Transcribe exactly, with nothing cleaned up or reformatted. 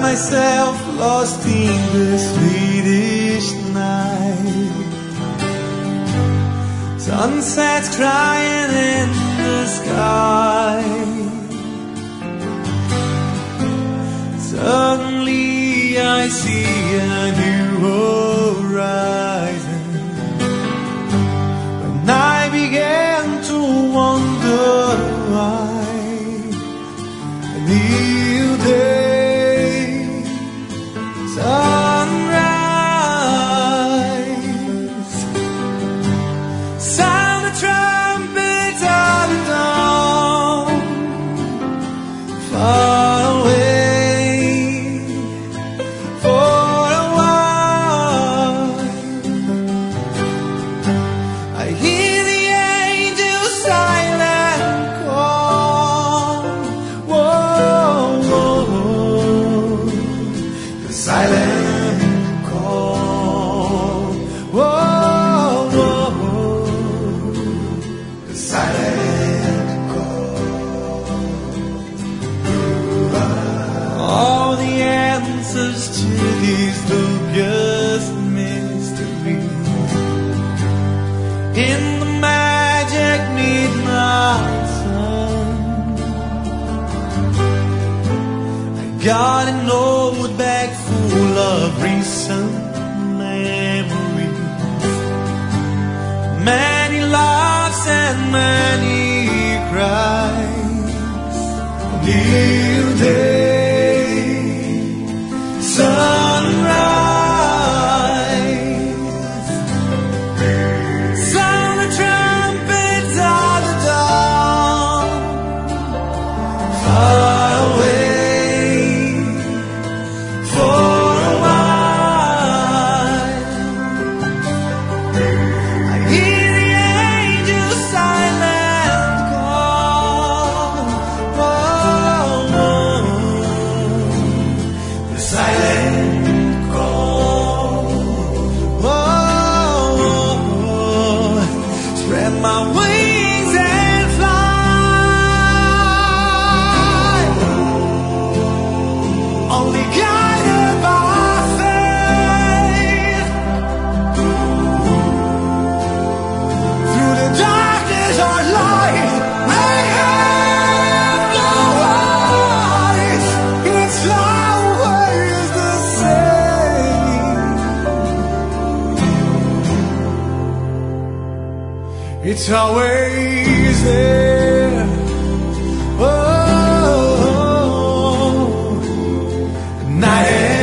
myself lost in the Swedish night. Sunsets crying in the sky. Suddenly I see a new horizon. When I began to wonder why, a new day, sunrise, sound the trumpets of the dawn, far away for a while. I hear the angels' silent call. Whoa, whoa, whoa. The silent call. Whoa, whoa, whoa. The silent call. All the answers to these dubious mysteries in the magic midnight sun. I got an old bag full of recent memories, many laughs and many cries. A new day, sunrise, sound the trumpets of the dawn, far away for a while. I hear the angels' silent call. Whoa, whoa. The silent call. Whoa, whoa. Spread my wings and fly, only guided by faith. Through the darkness our light may have no eyes. It's always the same. It's always there. Oh, night